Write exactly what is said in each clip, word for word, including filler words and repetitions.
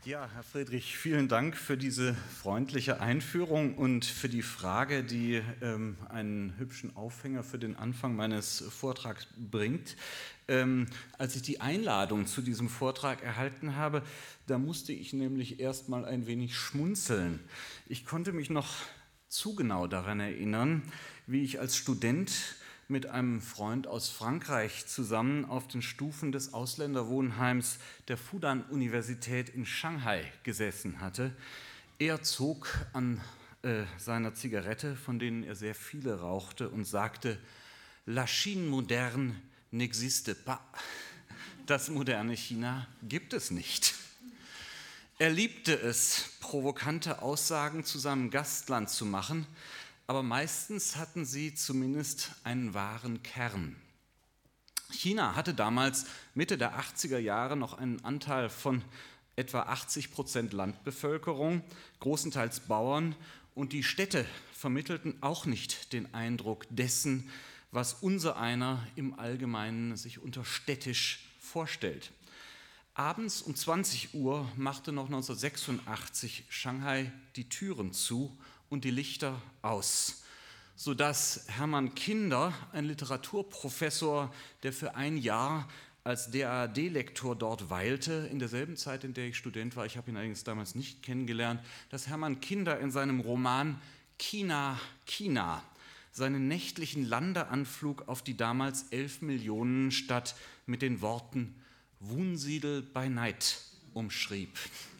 Ja, Herr Friedrich, vielen Dank für diese freundliche Einführung und für die Frage, die ähm, einen hübschen Aufhänger für den Anfang meines Vortrags bringt. Ähm, als ich die Einladung zu diesem Vortrag erhalten habe, da musste ich nämlich erst mal ein wenig schmunzeln. Ich konnte mich noch zu genau daran erinnern, wie ich als Student mit einem Freund aus Frankreich zusammen auf den Stufen des Ausländerwohnheims der Fudan-Universität in Shanghai gesessen hatte. Er zog an äh, seiner Zigarette, von denen er sehr viele rauchte, und sagte: La Chine moderne n'existe pas. Das moderne China gibt es nicht. Er liebte es, provokante Aussagen zu seinem Gastland zu machen, aber meistens hatten sie zumindest einen wahren Kern. China hatte damals Mitte der achtziger Jahre noch einen Anteil von etwa achtzig Prozent Landbevölkerung, großenteils Bauern, und die Städte vermittelten auch nicht den Eindruck dessen, was unsereiner im Allgemeinen sich unter städtisch vorstellt. Abends um zwanzig Uhr machte noch neunzehnhundertsechsundachtzig Shanghai die Türen zu und die Lichter aus, sodass Hermann Kinder, ein Literaturprofessor, der für ein Jahr als D A A D-Lektor dort weilte, in derselben Zeit, in der ich Student war, ich habe ihn allerdings damals nicht kennengelernt, dass Hermann Kinder in seinem Roman China, China seinen nächtlichen Landeanflug auf die damals elf Millionen Stadt mit den Worten Wunsiedel by night umschrieb.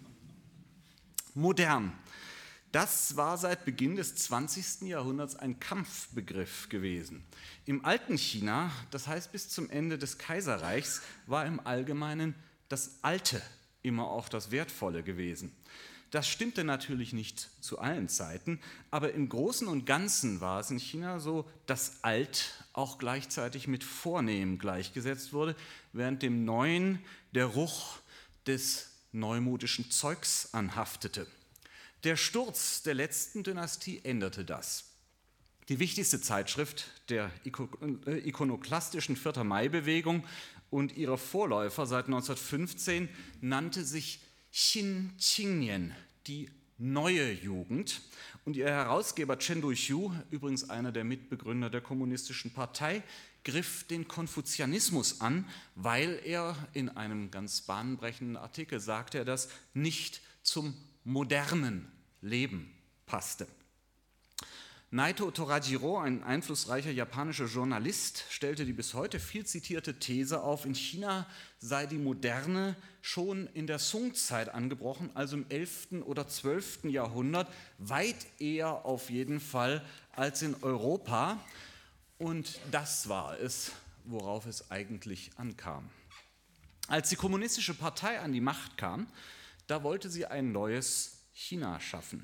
Modern. Das war seit Beginn des zwanzigsten Jahrhunderts ein Kampfbegriff gewesen. Im alten China, das heißt bis zum Ende des Kaiserreichs, war im Allgemeinen das Alte immer auch das Wertvolle gewesen. Das stimmte natürlich nicht zu allen Zeiten, aber im Großen und Ganzen war es in China so, dass Alt auch gleichzeitig mit Vornehm gleichgesetzt wurde, während dem Neuen der Ruch des neumodischen Zeugs anhaftete. Der Sturz der letzten Dynastie änderte das. Die wichtigste Zeitschrift der ikonoklastischen vierter Mai-Bewegung und ihre Vorläufer seit neunzehnhundertfünfzehn nannte sich Xin Qingnian, die neue Jugend. Und ihr Herausgeber Chen Duxiu, übrigens einer der Mitbegründer der Kommunistischen Partei, griff den Konfuzianismus an, weil er in einem ganz bahnbrechenden Artikel sagte, er das nicht zum modernen Leben passte. Naito Torajiro, ein einflussreicher japanischer Journalist, stellte die bis heute viel zitierte These auf, in China sei die Moderne schon in der Song-Zeit angebrochen, also im elften oder zwölften Jahrhundert, weit eher auf jeden Fall als in Europa. Und das war es, worauf es eigentlich ankam. Als die Kommunistische Partei an die Macht kam, da wollte sie ein neues China schaffen.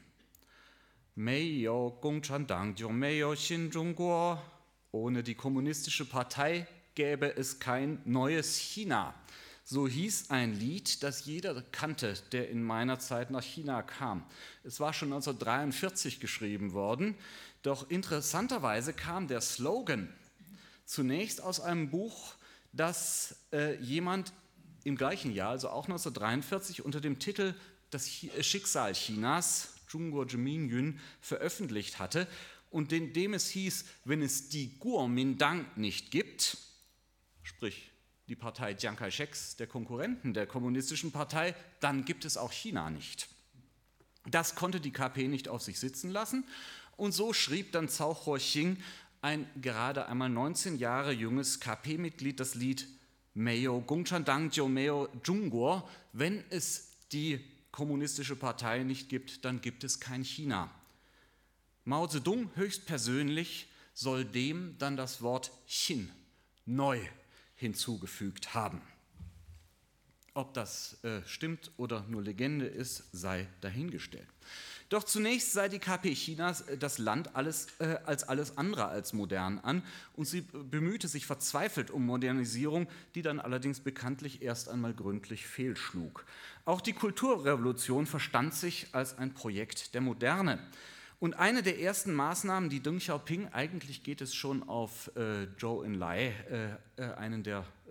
Ohne die Kommunistische Partei gäbe es kein neues China. So hieß ein Lied, das jeder kannte, der in meiner Zeit nach China kam. Es war schon neunzehnhundertdreiundvierzig geschrieben worden, doch interessanterweise kam der Slogan zunächst aus einem Buch, das äh, jemand im gleichen Jahr, also auch neunzehnhundertdreiundvierzig, unter dem Titel Das Schicksal Chinas, Zhongguo Zhimingyun, veröffentlicht hatte und in dem es hieß, wenn es die Kuomintang nicht gibt, sprich die Partei Chiang Kai-sheks, der Konkurrenten der Kommunistischen Partei, dann gibt es auch China nicht. Das konnte die K P nicht auf sich sitzen lassen und so schrieb dann Cao Huoxing, ein gerade einmal neunzehn Jahre junges K P-Mitglied, das Lied Meio Gongchandang Jiu Meio Zhongguo, wenn es die Kommunistische Partei nicht gibt, dann gibt es kein China. Mao Zedong höchstpersönlich soll dem dann das Wort Xin, neu, hinzugefügt haben. Ob das äh, stimmt oder nur Legende ist, sei dahingestellt. Doch zunächst sei die K P Chinas das Land alles, äh, als alles andere als modern an und sie bemühte sich verzweifelt um Modernisierung, die dann allerdings bekanntlich erst einmal gründlich fehlschlug. Auch die Kulturrevolution verstand sich als ein Projekt der Moderne. Und eine der ersten Maßnahmen, die Deng Xiaoping, eigentlich geht es schon auf äh, Zhou Enlai, äh, äh, einen der äh,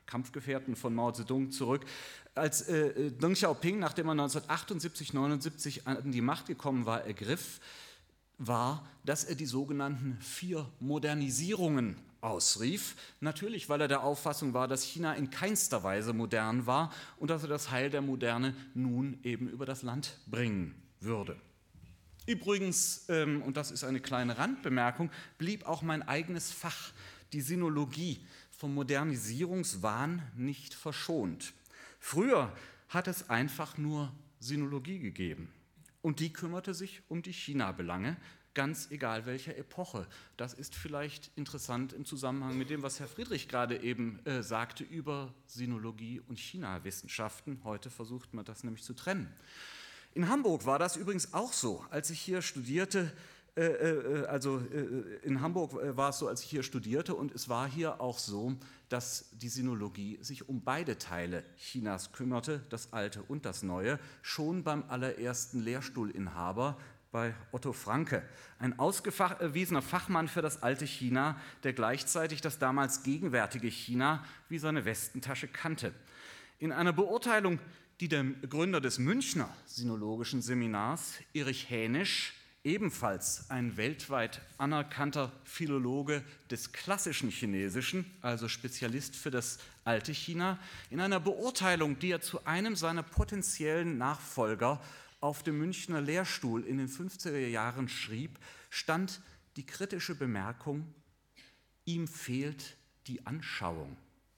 Kampfgefährten von Mao Zedong zurück, als äh, Deng Xiaoping, nachdem er neunzehnhundertachtundsiebzig, neunundsiebzig an die Macht gekommen war, ergriff, war, dass er die sogenannten vier Modernisierungen ausrief. Natürlich, weil er der Auffassung war, dass China in keinster Weise modern war und dass er das Heil der Moderne nun eben über das Land bringen würde. Übrigens, ähm, und das ist eine kleine Randbemerkung, blieb auch mein eigenes Fach, die Sinologie, vom Modernisierungswahn nicht verschont. Früher hat es einfach nur Sinologie gegeben und die kümmerte sich um die China-Belange, ganz egal welcher Epoche. Das ist vielleicht interessant im Zusammenhang mit dem, was Herr Friedrich gerade eben äh, sagte über Sinologie und China-Wissenschaften. Heute versucht man das nämlich zu trennen. In Hamburg war das übrigens auch so, als ich hier studierte. Äh, äh, also äh, in Hamburg war es so, als ich hier studierte, und es war hier auch so, dass die Sinologie sich um beide Teile Chinas kümmerte, das Alte und das Neue, schon beim allerersten Lehrstuhlinhaber bei Otto Franke, ein ausgewiesener Fachmann für das alte China, der gleichzeitig das damals gegenwärtige China wie seine Westentasche kannte. In einer Beurteilung, die der Gründer des Münchner Sinologischen Seminars, Erich Hänisch, ebenfalls ein weltweit anerkannter Philologe des klassischen Chinesischen, also Spezialist für das alte China, in einer Beurteilung, die er zu einem seiner potenziellen Nachfolger auf dem Münchner Lehrstuhl in den fünfziger Jahren schrieb, stand die kritische Bemerkung: ihm fehlt die Anschauung.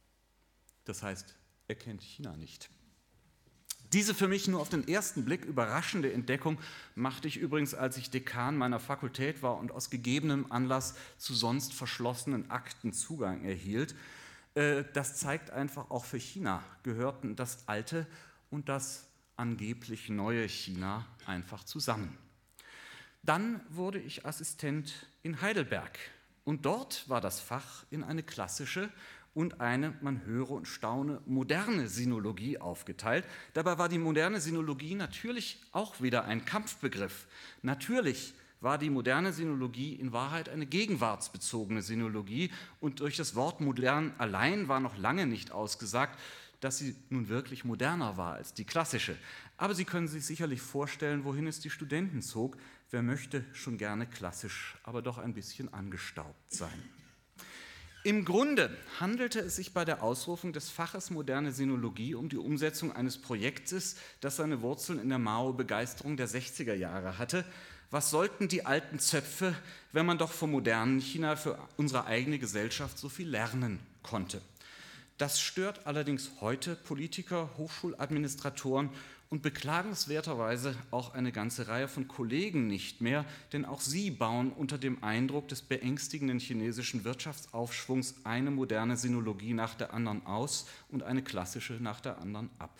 Das heißt, er kennt China nicht. Diese für mich nur auf den ersten Blick überraschende Entdeckung machte ich übrigens, als ich Dekan meiner Fakultät war und aus gegebenem Anlass zu sonst verschlossenen Akten Zugang erhielt. Das zeigt einfach, auch für China gehörten das alte und das angeblich neue China einfach zusammen. Dann wurde ich Assistent in Heidelberg und dort war das Fach in eine klassische und eine, man höre und staune, moderne Sinologie aufgeteilt. Dabei war die moderne Sinologie natürlich auch wieder ein Kampfbegriff. Natürlich war die moderne Sinologie in Wahrheit eine gegenwartsbezogene Sinologie und durch das Wort modern allein war noch lange nicht ausgesagt, dass sie nun wirklich moderner war als die klassische. Aber Sie können sich sicherlich vorstellen, wohin es die Studenten zog. Wer möchte schon gerne klassisch, aber doch ein bisschen angestaubt sein. Im Grunde handelte es sich bei der Ausrufung des Faches Moderne Sinologie um die Umsetzung eines Projektes, das seine Wurzeln in der Mao-Begeisterung der sechziger Jahre hatte. Was sollten die alten Zöpfe, wenn man doch vom modernen China für unsere eigene Gesellschaft so viel lernen konnte? Das stört allerdings heute Politiker, Hochschuladministratoren und beklagenswerterweise auch eine ganze Reihe von Kollegen nicht mehr, denn auch sie bauen unter dem Eindruck des beängstigenden chinesischen Wirtschaftsaufschwungs eine moderne Sinologie nach der anderen aus und eine klassische nach der anderen ab.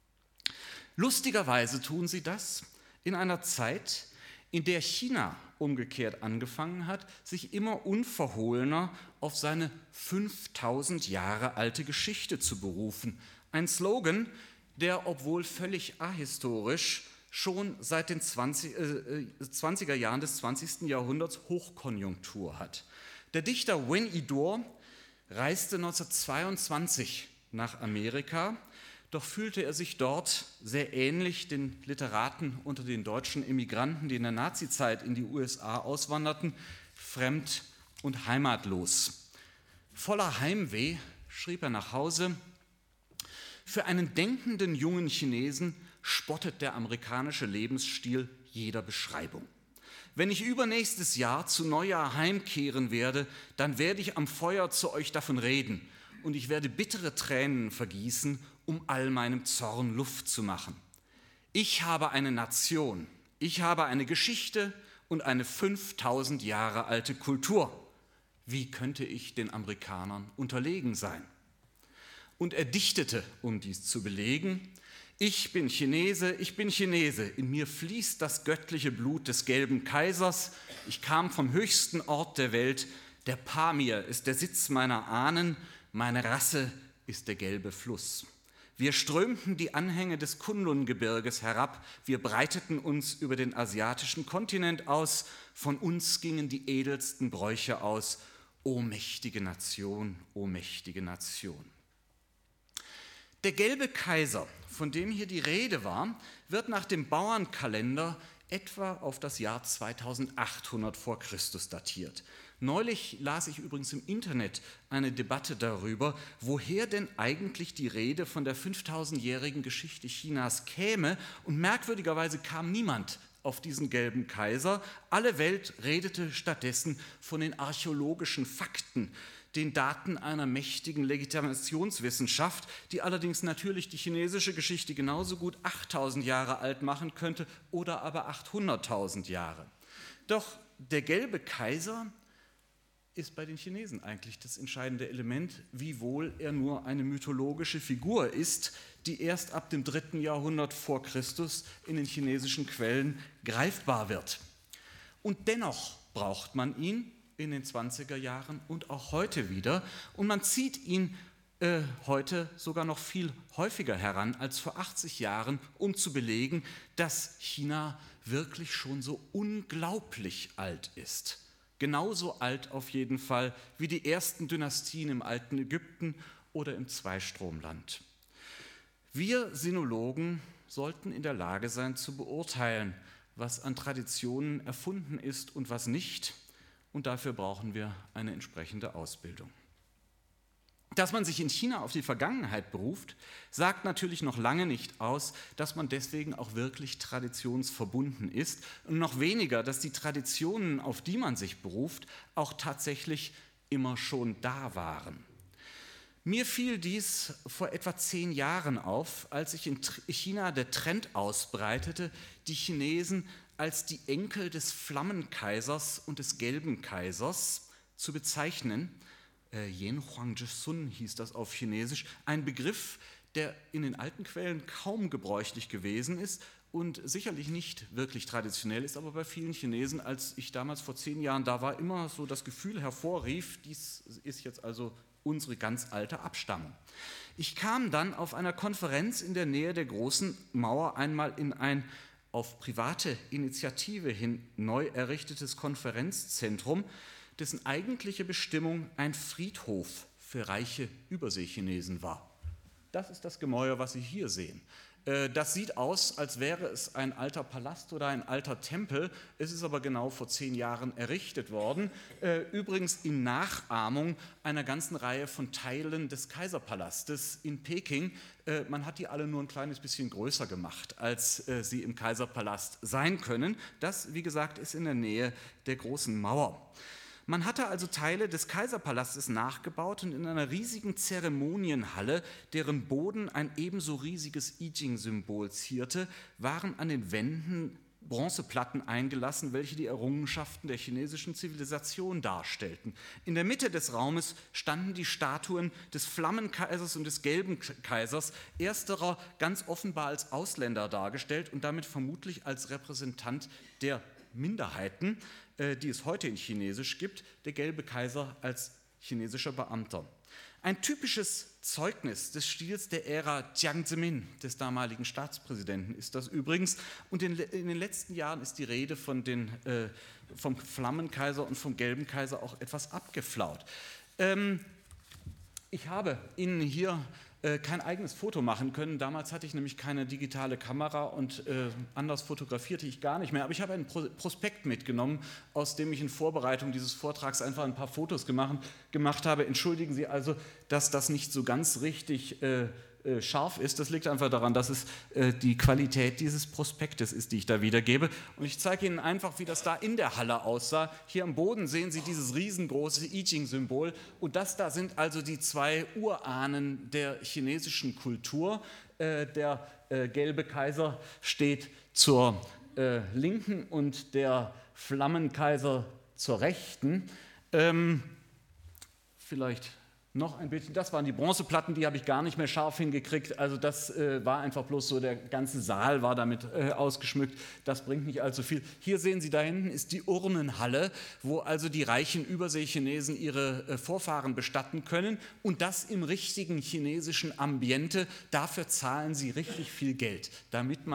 Lustigerweise tun sie das in einer Zeit, in der China umgekehrt angefangen hat, sich immer unverhohlener auf seine fünftausend Jahre alte Geschichte zu berufen. Ein Slogan, der, obwohl völlig ahistorisch, schon seit den zwanziger Jahren des zwanzigsten Jahrhunderts Hochkonjunktur hat. Der Dichter Wen Yidor reiste neunzehnhundertzweiundzwanzig nach Amerika, doch fühlte er sich dort sehr ähnlich den Literaten unter den deutschen Emigranten, die in der Nazizeit in die U S A auswanderten, fremd und heimatlos. Voller Heimweh schrieb er nach Hause: Für einen denkenden jungen Chinesen spottet der amerikanische Lebensstil jeder Beschreibung. Wenn ich übernächstes Jahr zu Neujahr heimkehren werde, dann werde ich am Feuer zu euch davon reden und ich werde bittere Tränen vergießen, um all meinem Zorn Luft zu machen. Ich habe eine Nation, ich habe eine Geschichte und eine fünftausend Jahre alte Kultur. Wie könnte ich den Amerikanern unterlegen sein? Und er dichtete, um dies zu belegen: Ich bin Chinese, ich bin Chinese, in mir fließt das göttliche Blut des gelben Kaisers, ich kam vom höchsten Ort der Welt, der Pamir ist der Sitz meiner Ahnen, meine Rasse ist der gelbe Fluss. Wir strömten die Anhänge des Kunlun-Gebirges herab, wir breiteten uns über den asiatischen Kontinent aus, von uns gingen die edelsten Bräuche aus, o mächtige Nation, o mächtige Nation. Der gelbe Kaiser, von dem hier die Rede war, wird nach dem Bauernkalender etwa auf das Jahr zweitausendachthundert vor Christus datiert. Neulich las ich übrigens im Internet eine Debatte darüber, woher denn eigentlich die Rede von der fünftausendjährigen Geschichte Chinas käme, und merkwürdigerweise kam niemand auf diesen gelben Kaiser. Alle Welt redete stattdessen von den archäologischen Fakten, den Daten einer mächtigen Legitimationswissenschaft, die allerdings natürlich die chinesische Geschichte genauso gut achttausend Jahre alt machen könnte oder aber achthunderttausend Jahre. Doch der gelbe Kaiser ist bei den Chinesen eigentlich das entscheidende Element, wiewohl er nur eine mythologische Figur ist, die erst ab dem dritten Jahrhundert vor Christus in den chinesischen Quellen greifbar wird. Und dennoch braucht man ihn in den zwanziger Jahren und auch heute wieder, und man zieht ihn äh, heute sogar noch viel häufiger heran als vor achtzig Jahren, um zu belegen, dass China wirklich schon so unglaublich alt ist. Genauso alt auf jeden Fall wie die ersten Dynastien im alten Ägypten oder im Zweistromland. Wir Sinologen sollten in der Lage sein zu beurteilen, was an Traditionen erfunden ist und was nicht, und dafür brauchen wir eine entsprechende Ausbildung. Dass man sich in China auf die Vergangenheit beruft, sagt natürlich noch lange nicht aus, dass man deswegen auch wirklich traditionsverbunden ist, und noch weniger, dass die Traditionen, auf die man sich beruft, auch tatsächlich immer schon da waren. Mir fiel dies vor etwa zehn Jahren auf, als sich in China der Trend ausbreitete, die Chinesen als die Enkel des Flammenkaisers und des Gelben Kaisers zu bezeichnen. Yen Huangzhi Sun hieß das auf Chinesisch, ein Begriff, der in den alten Quellen kaum gebräuchlich gewesen ist und sicherlich nicht wirklich traditionell ist, aber bei vielen Chinesen, als ich damals vor zehn Jahren da war, immer so das Gefühl hervorrief, dies ist jetzt also unsere ganz alte Abstammung. Ich kam dann auf einer Konferenz in der Nähe der Großen Mauer einmal in ein auf private Initiative hin neu errichtetes Konferenzzentrum, dessen eigentliche Bestimmung ein Friedhof für reiche Überseechinesen war. Das ist das Gemäuer, was Sie hier sehen. Das sieht aus, als wäre es ein alter Palast oder ein alter Tempel. Es ist aber genau vor zehn Jahren errichtet worden. Übrigens in Nachahmung einer ganzen Reihe von Teilen des Kaiserpalastes in Peking. Man hat die alle nur ein kleines bisschen größer gemacht, als sie im Kaiserpalast sein können. Das, wie gesagt, ist in der Nähe der Großen Mauer. Man hatte also Teile des Kaiserpalastes nachgebaut und in einer riesigen Zeremonienhalle, deren Boden ein ebenso riesiges I Ching-Symbol zierte, waren an den Wänden Bronzeplatten eingelassen, welche die Errungenschaften der chinesischen Zivilisation darstellten. In der Mitte des Raumes standen die Statuen des Flammenkaisers und des Gelben Kaisers, ersterer ganz offenbar als Ausländer dargestellt und damit vermutlich als Repräsentant der Minderheiten, die es heute in Chinesisch gibt, der Gelbe Kaiser als chinesischer Beamter. Ein typisches Zeugnis des Stils der Ära Jiang Zemin, des damaligen Staatspräsidenten, ist das übrigens. Und in, in den letzten Jahren ist die Rede von den, äh, vom Flammenkaiser und vom Gelben Kaiser auch etwas abgeflaut. Ähm, ich habe Ihnen hier äh, kein eigenes Foto machen können. Damals hatte ich nämlich keine digitale Kamera und äh, anders fotografierte ich gar nicht mehr. Aber ich habe einen Pro- Prospekt mitgenommen, aus dem ich in Vorbereitung dieses Vortrags einfach ein paar Fotos gemacht, gemacht habe. Entschuldigen Sie also, dass das nicht so ganz richtig äh, äh, scharf ist. Das liegt einfach daran, dass es äh, die Qualität dieses Prospektes ist, die ich da wiedergebe. Und ich zeige Ihnen einfach, wie das da in der Halle aussah. Hier am Boden sehen Sie dieses riesengroße I Ching-Symbol. Und das da sind also die zwei Urahnen der chinesischen Kultur. Äh, der äh, Gelbe Kaiser steht zur äh, Linken und der Flammenkaiser zur Rechten. Ähm, vielleicht noch ein bisschen, das waren die Bronzeplatten, die habe ich gar nicht mehr scharf hingekriegt, also das äh, war einfach bloß so, der ganze Saal war damit äh, ausgeschmückt, das bringt nicht allzu viel. Hier sehen Sie, da hinten ist die Urnenhalle, wo also die reichen Überseechinesen ihre äh, Vorfahren bestatten können und das im richtigen chinesischen Ambiente, dafür zahlen sie richtig viel Geld, damit man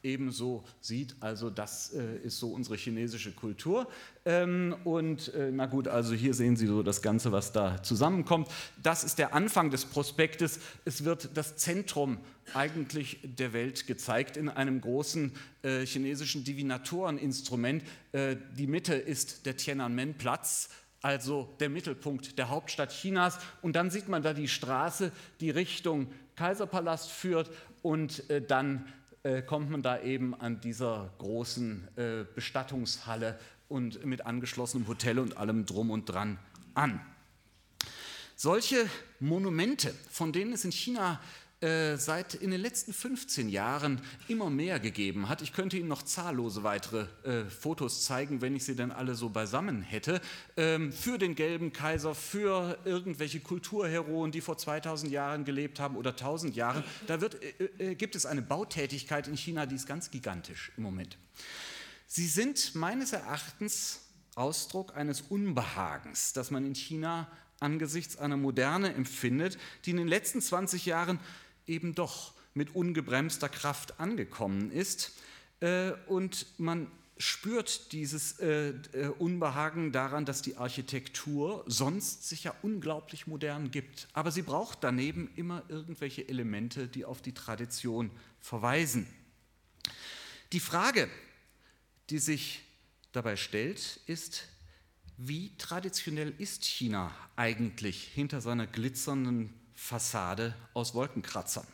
ebenso sieht. Also das äh, ist so unsere chinesische Kultur. Ähm, und äh, na gut, also hier sehen Sie so das Ganze, was da zusammenkommt. Das ist der Anfang des Prospektes. Es wird das Zentrum eigentlich der Welt gezeigt in einem großen äh, chinesischen Divinatoreninstrument. Äh, die Mitte ist der Tiananmen-Platz, also der Mittelpunkt der Hauptstadt Chinas. Und dann sieht man da die Straße, die Richtung Kaiserpalast führt, und äh, dann äh, kommt man da eben an dieser großen äh, Bestattungshalle und mit angeschlossenem Hotel und allem drum und dran an. Solche Monumente, von denen es in China äh, seit in den letzten fünfzehn Jahren immer mehr gegeben hat. Ich könnte Ihnen noch zahllose weitere äh, Fotos zeigen, wenn ich sie dann alle so beisammen hätte. Ähm, für den gelben Kaiser, für irgendwelche Kulturheroen, die vor zweitausend Jahren gelebt haben oder tausend Jahren. Da wird, äh, äh, gibt es eine Bautätigkeit in China, die ist ganz gigantisch im Moment. Sie sind meines Erachtens Ausdruck eines Unbehagens, das man in China angesichts einer Moderne empfindet, die in den letzten zwanzig Jahren eben doch mit ungebremster Kraft angekommen ist. Äh, und man spürt dieses äh, äh, Unbehagen daran, dass die Architektur sonst sich ja unglaublich modern gibt. Aber sie braucht daneben immer irgendwelche Elemente, die auf die Tradition verweisen. Die Frage, die sich dabei stellt, ist: Wie traditionell ist China eigentlich hinter seiner glitzernden Fassade aus Wolkenkratzern?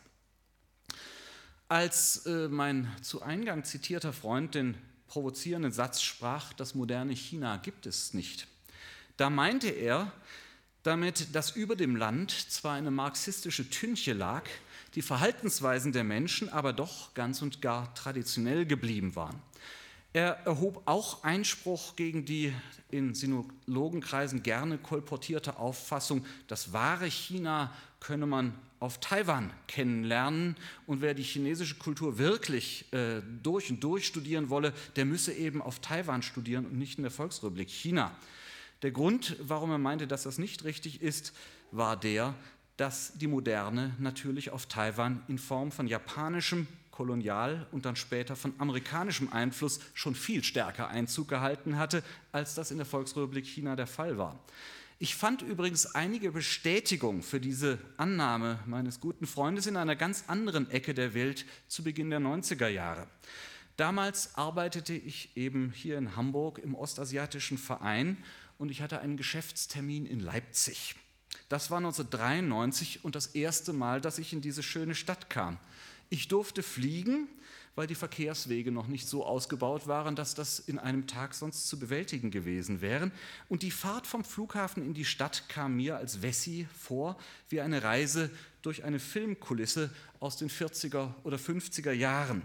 Als äh, mein zu Eingang zitierter Freund den provozierenden Satz sprach, das moderne China gibt es nicht, da meinte er damit, dass über dem Land zwar eine marxistische Tünche lag, die Verhaltensweisen der Menschen aber doch ganz und gar traditionell geblieben waren. Er erhob auch Einspruch gegen die in Sinologenkreisen gerne kolportierte Auffassung, das wahre China könne man auf Taiwan kennenlernen, und wer die chinesische Kultur wirklich äh, durch und durch studieren wolle, der müsse eben auf Taiwan studieren und nicht in der Volksrepublik China. Der Grund, warum er meinte, dass das nicht richtig ist, war der, dass die Moderne natürlich auf Taiwan in Form von japanischem Kolonial- und dann später von amerikanischem Einfluss schon viel stärker Einzug gehalten hatte, als das in der Volksrepublik China der Fall war. Ich fand übrigens einige Bestätigung für diese Annahme meines guten Freundes in einer ganz anderen Ecke der Welt zu Beginn der neunziger Jahre. Damals arbeitete ich eben hier in Hamburg im Ostasiatischen Verein und ich hatte einen Geschäftstermin in Leipzig. Das war neunzehnhundertdreiundneunzig und das erste Mal, dass ich in diese schöne Stadt kam. Ich durfte fliegen, weil die Verkehrswege noch nicht so ausgebaut waren, dass das in einem Tag sonst zu bewältigen gewesen wären. Und die Fahrt vom Flughafen in die Stadt kam mir als Wessi vor wie eine Reise durch eine Filmkulisse aus den vierziger oder fünfziger Jahren.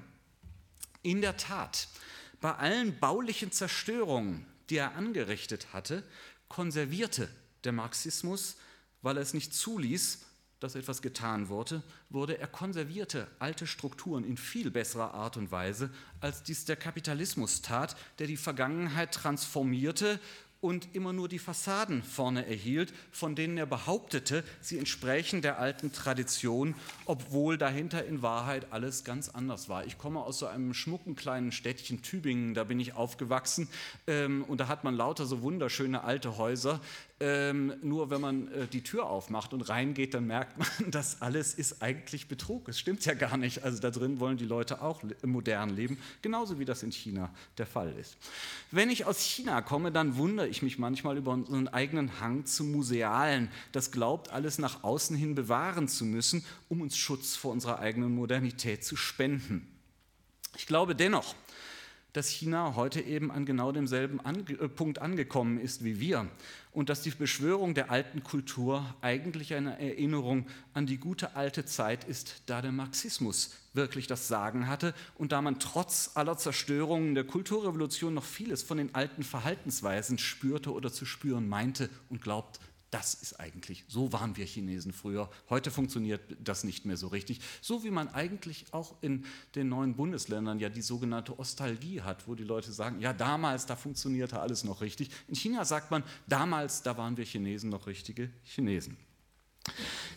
In der Tat, bei allen baulichen Zerstörungen, die er angerichtet hatte, konservierte der Marxismus, weil er es nicht zuließ, dass etwas getan wurde, wurde er konservierte alte Strukturen in viel besserer Art und Weise, als dies der Kapitalismus tat, der die Vergangenheit transformierte und immer nur die Fassaden vorne erhielt, von denen er behauptete, sie entsprächen der alten Tradition, obwohl dahinter in Wahrheit alles ganz anders war. Ich komme aus so einem schmucken kleinen Städtchen Tübingen, da bin ich aufgewachsen, ähm, und da hat man lauter so wunderschöne alte Häuser. Ähm, nur wenn man äh, die Tür aufmacht und reingeht, dann merkt man, das alles ist eigentlich Betrug. Es stimmt ja gar nicht. Also da drin wollen die Leute auch le- modern leben, genauso wie das in China der Fall ist. Wenn ich aus China komme, dann wundere ich mich manchmal über unseren eigenen Hang zum Musealen, das glaubt, alles nach außen hin bewahren zu müssen, um uns Schutz vor unserer eigenen Modernität zu spenden. Ich glaube dennoch, dass China heute eben an genau demselben Ange- äh, Punkt angekommen ist wie wir und dass die Beschwörung der alten Kultur eigentlich eine Erinnerung an die gute alte Zeit ist, da der Marxismus wirklich das Sagen hatte und da man trotz aller Zerstörungen der Kulturrevolution noch vieles von den alten Verhaltensweisen spürte oder zu spüren meinte und glaubt, das ist eigentlich, so waren wir Chinesen früher. Heute funktioniert das nicht mehr so richtig. So wie man eigentlich auch in den neuen Bundesländern ja die sogenannte Ostalgie hat, wo die Leute sagen, ja damals, da funktionierte alles noch richtig. In China sagt man, damals, da waren wir Chinesen noch richtige Chinesen.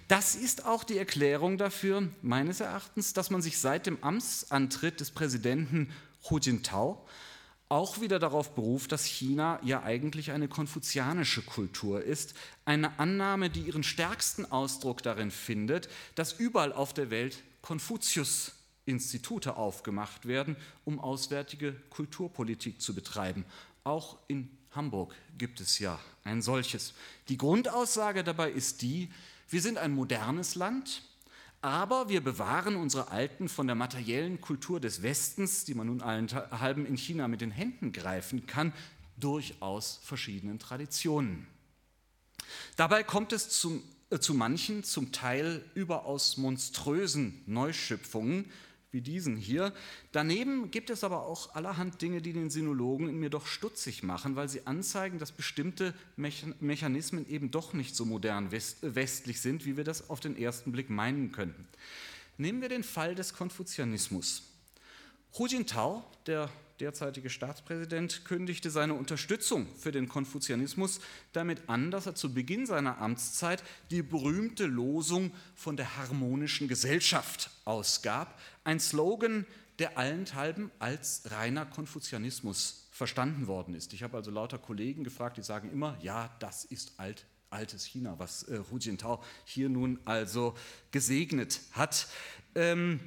Das ist auch die Erklärung dafür, meines Erachtens, dass man sich seit dem Amtsantritt des Präsidenten Hu Jintao auch wieder darauf beruft, dass China ja eigentlich eine konfuzianische Kultur ist. Eine Annahme, die ihren stärksten Ausdruck darin findet, dass überall auf der Welt Konfuzius-Institute aufgemacht werden, um auswärtige Kulturpolitik zu betreiben. Auch in Hamburg gibt es ja ein solches. Die Grundaussage dabei ist die: Wir sind ein modernes Land, aber wir bewahren unsere alten, von der materiellen Kultur des Westens, die man nun allenthalben in China mit den Händen greifen kann, durchaus verschiedenen Traditionen. Dabei kommt es zum, äh, zu manchen, zum Teil überaus monströsen Neuschöpfungen, wie diesen hier. Daneben gibt es aber auch allerhand Dinge, die den Sinologen in mir doch stutzig machen, weil sie anzeigen, dass bestimmte Mechanismen eben doch nicht so modern west westlich sind, wie wir das auf den ersten Blick meinen könnten. Nehmen wir den Fall des Konfuzianismus. Hu Jintao, der derzeitige Staatspräsident, kündigte seine Unterstützung für den Konfuzianismus damit an, dass er zu Beginn seiner Amtszeit die berühmte Losung von der harmonischen Gesellschaft ausgab, ein Slogan, der allenthalben als reiner Konfuzianismus verstanden worden ist. Ich habe also lauter Kollegen gefragt, die sagen immer, ja, das ist alt, altes China, was äh, Hu Jintao hier nun also gesegnet hat. Ähm,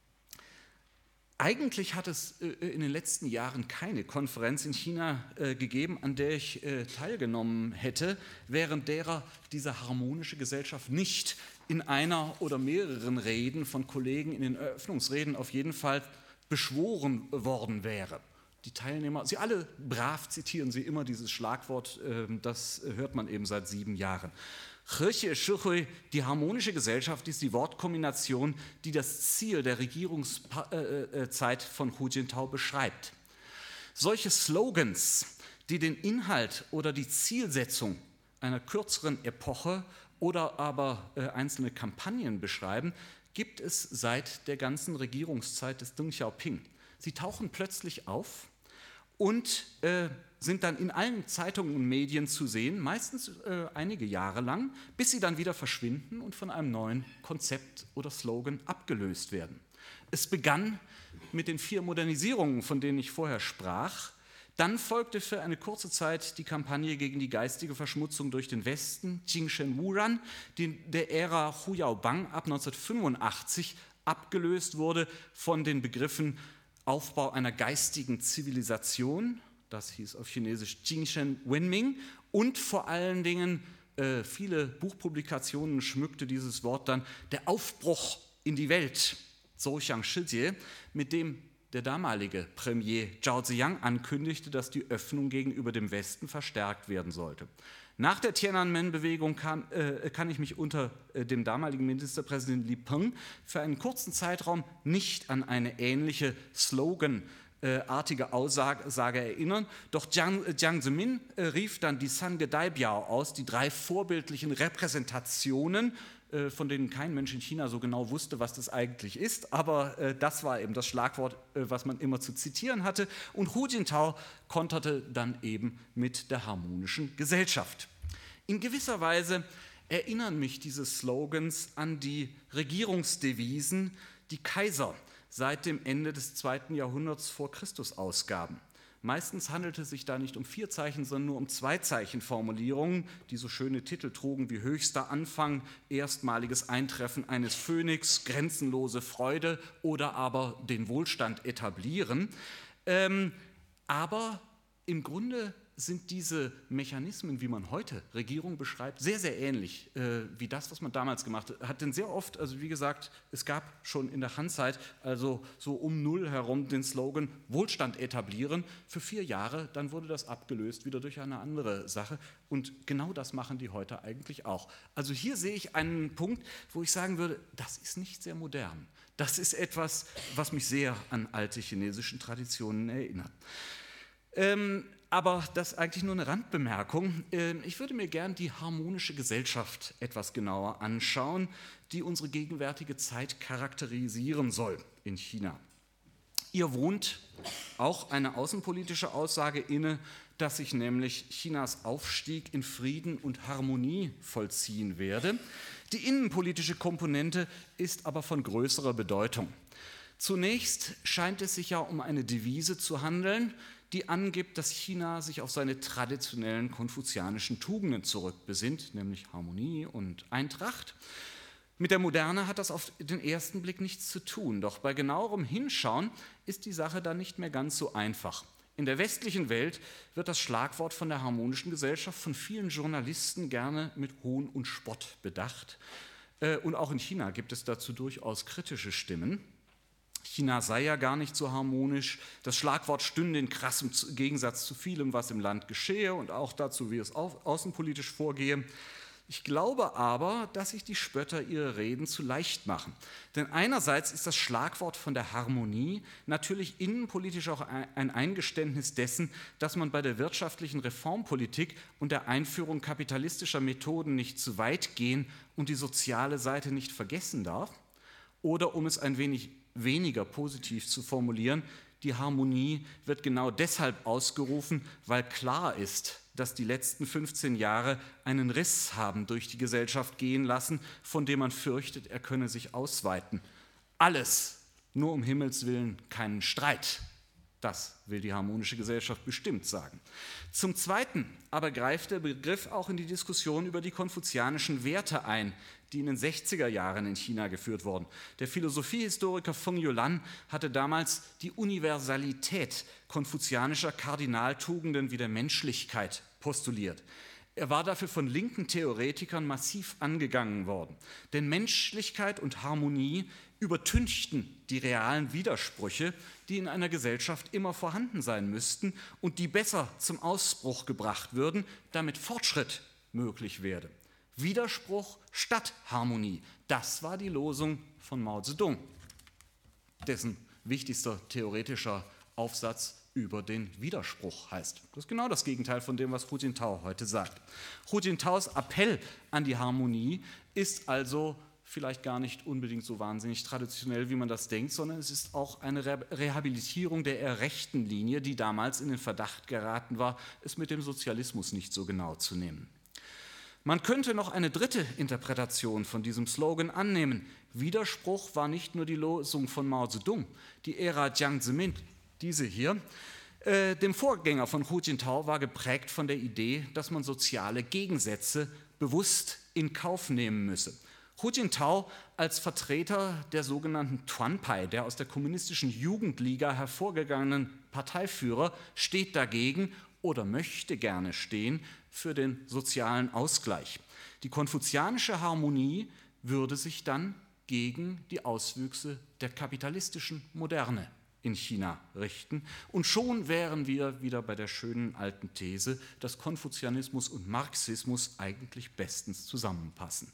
Eigentlich hat es in den letzten Jahren keine Konferenz in China gegeben, an der ich teilgenommen hätte, während derer diese harmonische Gesellschaft nicht in einer oder mehreren Reden von Kollegen in den Eröffnungsreden auf jeden Fall beschworen worden wäre. Die Teilnehmer, sie alle brav zitieren sie immer dieses Schlagwort, das hört man eben seit sieben Jahren. Die harmonische Gesellschaft ist die Wortkombination, die das Ziel der Regierungszeit von Hu Jintao beschreibt. Solche Slogans, die den Inhalt oder die Zielsetzung einer kürzeren Epoche oder aber einzelne Kampagnen beschreiben, gibt es seit der ganzen Regierungszeit des Deng Xiaoping. Sie tauchen plötzlich auf und äh, sind dann in allen Zeitungen und Medien zu sehen, meistens äh, einige Jahre lang, bis sie dann wieder verschwinden und von einem neuen Konzept oder Slogan abgelöst werden. Es begann mit den vier Modernisierungen, von denen ich vorher sprach. Dann folgte für eine kurze Zeit die Kampagne gegen die geistige Verschmutzung durch den Westen, Jingshen Wuran, die in der Ära Hu Yaobang ab neunzehnhundertfünfundachtzig abgelöst wurde von den Begriffen Aufbau einer geistigen Zivilisation, das hieß auf Chinesisch Jingshen Wenming, und vor allen Dingen, äh, viele Buchpublikationen schmückte dieses Wort dann, der Aufbruch in die Welt, Zhouxiang Shijie, mit dem der damalige Premier Zhao Ziyang ankündigte, dass die Öffnung gegenüber dem Westen verstärkt werden sollte. Nach der Tiananmen-Bewegung kann, äh, kann ich mich unter äh, dem damaligen Ministerpräsidenten Li Peng für einen kurzen Zeitraum nicht an eine ähnliche Slogan-artige Aussage erinnern. Doch Jiang, Jiang Zemin äh, rief dann die San Gedaibiao aus, die drei vorbildlichen Repräsentationen, äh, von denen kein Mensch in China so genau wusste, was das eigentlich ist. Aber äh, das war eben das Schlagwort, äh, was man immer zu zitieren hatte. Und Hu Jintao konterte dann eben mit der harmonischen Gesellschaft. In gewisser Weise erinnern mich diese Slogans an die Regierungsdevisen, die Kaiser seit dem Ende des zweiten Jahrhunderts vor Christus ausgaben. Meistens handelte es sich da nicht um vier Zeichen, sondern nur um Zweizeichenformulierungen, die so schöne Titel trugen wie höchster Anfang, erstmaliges Eintreffen eines Phönix, grenzenlose Freude oder aber den Wohlstand etablieren. Ähm, aber im Grunde sind diese Mechanismen, wie man heute Regierung beschreibt, sehr, sehr ähnlich äh, wie das, was man damals gemacht hat. Denn sehr oft, also wie gesagt, es gab schon in der Han-Zeit, also so um Null herum, den Slogan Wohlstand etablieren für vier Jahre, dann wurde das abgelöst wieder durch eine andere Sache. Und genau das machen die heute eigentlich auch. Also hier sehe ich einen Punkt, wo ich sagen würde, das ist nicht sehr modern. Das ist etwas, was mich sehr an alte chinesischen Traditionen erinnert. Ähm, Aber das ist eigentlich nur eine Randbemerkung. Ich würde mir gern die harmonische Gesellschaft etwas genauer anschauen, die unsere gegenwärtige Zeit charakterisieren soll in China. Ihr wohnt auch eine außenpolitische Aussage inne, dass sich nämlich Chinas Aufstieg in Frieden und Harmonie vollziehen werde. Die innenpolitische Komponente ist aber von größerer Bedeutung. Zunächst scheint es sich ja um eine Devise zu handeln, die angibt, dass China sich auf seine traditionellen konfuzianischen Tugenden zurückbesinnt, nämlich Harmonie und Eintracht. Mit der Moderne hat das auf den ersten Blick nichts zu tun, doch bei genauerem Hinschauen ist die Sache dann nicht mehr ganz so einfach. In der westlichen Welt wird das Schlagwort von der harmonischen Gesellschaft von vielen Journalisten gerne mit Hohn und Spott bedacht. Und auch in China gibt es dazu durchaus kritische Stimmen. China sei ja gar nicht so harmonisch, das Schlagwort stünde in krassem Gegensatz zu vielem, was im Land geschehe und auch dazu, wie es außenpolitisch vorgehe. Ich glaube aber, dass sich die Spötter ihre Reden zu leicht machen. Denn einerseits ist das Schlagwort von der Harmonie natürlich innenpolitisch auch ein Eingeständnis dessen, dass man bei der wirtschaftlichen Reformpolitik und der Einführung kapitalistischer Methoden nicht zu weit gehen und die soziale Seite nicht vergessen darf. Oder um es ein wenig weniger positiv zu formulieren, die Harmonie wird genau deshalb ausgerufen, weil klar ist, dass die letzten fünfzehn Jahre einen Riss haben durch die Gesellschaft gehen lassen, von dem man fürchtet, er könne sich ausweiten. Alles, nur um Himmels Willen keinen Streit. Das will die harmonische Gesellschaft bestimmt sagen. Zum Zweiten aber greift der Begriff auch in die Diskussion über die konfuzianischen Werte ein, die in den sechziger Jahren in China geführt wurden. Der Philosophiehistoriker Feng Youlan hatte damals die Universalität konfuzianischer Kardinaltugenden wie der Menschlichkeit postuliert. Er war dafür von linken Theoretikern massiv angegangen worden. Denn Menschlichkeit und Harmonie übertünchten die realen Widersprüche, die in einer Gesellschaft immer vorhanden sein müssten und die besser zum Ausbruch gebracht würden, damit Fortschritt möglich werde. Widerspruch statt Harmonie, das war die Losung von Mao Zedong, dessen wichtigster theoretischer Aufsatz über den Widerspruch heißt. Das ist genau das Gegenteil von dem, was Hu Jintao heute sagt. Hu Jintaos Appell an die Harmonie ist also vielleicht gar nicht unbedingt so wahnsinnig traditionell, wie man das denkt, sondern es ist auch eine Re- Rehabilitierung der eher rechten Linie, die damals in den Verdacht geraten war, es mit dem Sozialismus nicht so genau zu nehmen. Man könnte noch eine dritte Interpretation von diesem Slogan annehmen. Widerspruch war nicht nur die Losung von Mao Zedong, die Ära Jiang Zemin, diese hier, äh, dem Vorgänger von Hu Jintao war geprägt von der Idee, dass man soziale Gegensätze bewusst in Kauf nehmen müsse. Hu Jintao als Vertreter der sogenannten Tuanpai, der aus der kommunistischen Jugendliga hervorgegangenen Parteiführer, steht dagegen oder möchte gerne stehen für den sozialen Ausgleich. Die konfuzianische Harmonie würde sich dann gegen die Auswüchse der kapitalistischen Moderne in China richten. Und schon wären wir wieder bei der schönen alten These, dass Konfuzianismus und Marxismus eigentlich bestens zusammenpassen.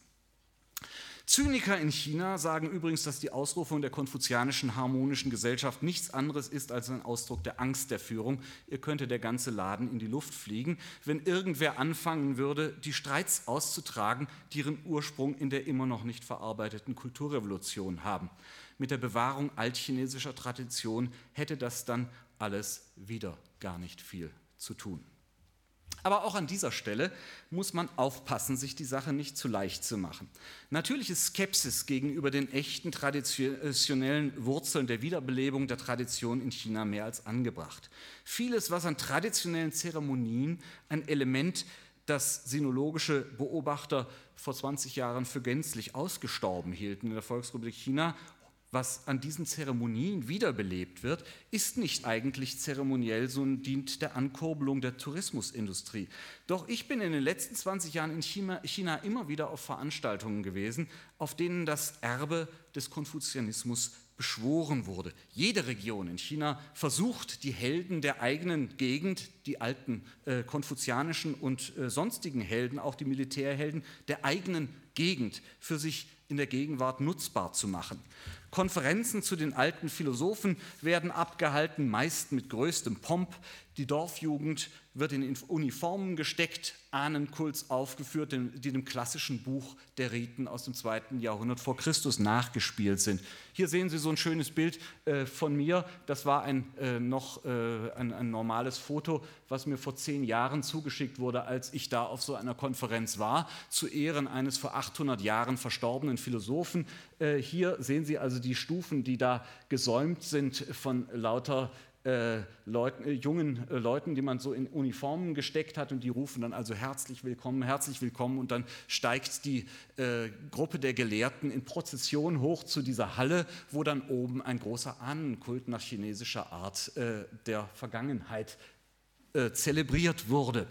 Zyniker in China sagen übrigens, dass die Ausrufung der konfuzianischen harmonischen Gesellschaft nichts anderes ist als ein Ausdruck der Angst der Führung. Ihr könnte der ganze Laden in die Luft fliegen, wenn irgendwer anfangen würde, die Streits auszutragen, die ihren Ursprung in der immer noch nicht verarbeiteten Kulturrevolution haben. Mit der Bewahrung altchinesischer Tradition hätte das dann alles wieder gar nicht viel zu tun. Aber auch an dieser Stelle muss man aufpassen, sich die Sache nicht zu leicht zu machen. Natürlich ist Skepsis gegenüber den echten traditionellen Wurzeln der Wiederbelebung der Tradition in China mehr als angebracht. Vieles, was an traditionellen Zeremonien ein Element, das sinologische Beobachter vor zwanzig Jahren für gänzlich ausgestorben hielten in der Volksrepublik China, was an diesen Zeremonien wiederbelebt wird, ist nicht eigentlich zeremoniell, sondern dient der Ankurbelung der Tourismusindustrie. Doch ich bin in den letzten zwanzig Jahren in China, China immer wieder auf Veranstaltungen gewesen, auf denen das Erbe des Konfuzianismus beschworen wurde. Jede Region in China versucht, die Helden der eigenen Gegend, die alten äh, konfuzianischen und äh, sonstigen Helden, auch die Militärhelden der eigenen Gegend für sich in der Gegenwart nutzbar zu machen. Konferenzen zu den alten Philosophen werden abgehalten, meist mit größtem Pomp. Die Dorfjugend wird in Uniformen gesteckt, Ahnenkults aufgeführt, die dem klassischen Buch der Riten aus dem zweiten Jahrhundert vor Christus nachgespielt sind. Hier sehen Sie so ein schönes Bild äh, von mir. Das war ein, äh, noch äh, ein, ein normales Foto, was mir vor zehn Jahren zugeschickt wurde, als ich da auf so einer Konferenz war, zu Ehren eines vor achthundert Jahren verstorbenen Philosophen. Äh, hier sehen Sie also die Stufen, die da gesäumt sind von lauter Äh, Leuten, äh, jungen äh, Leuten, die man so in Uniformen gesteckt hat, und die rufen dann also herzlich willkommen, herzlich willkommen, und dann steigt die äh, Gruppe der Gelehrten in Prozession hoch zu dieser Halle, wo dann oben ein großer Ahnenkult nach chinesischer Art äh, der Vergangenheit äh, zelebriert wurde.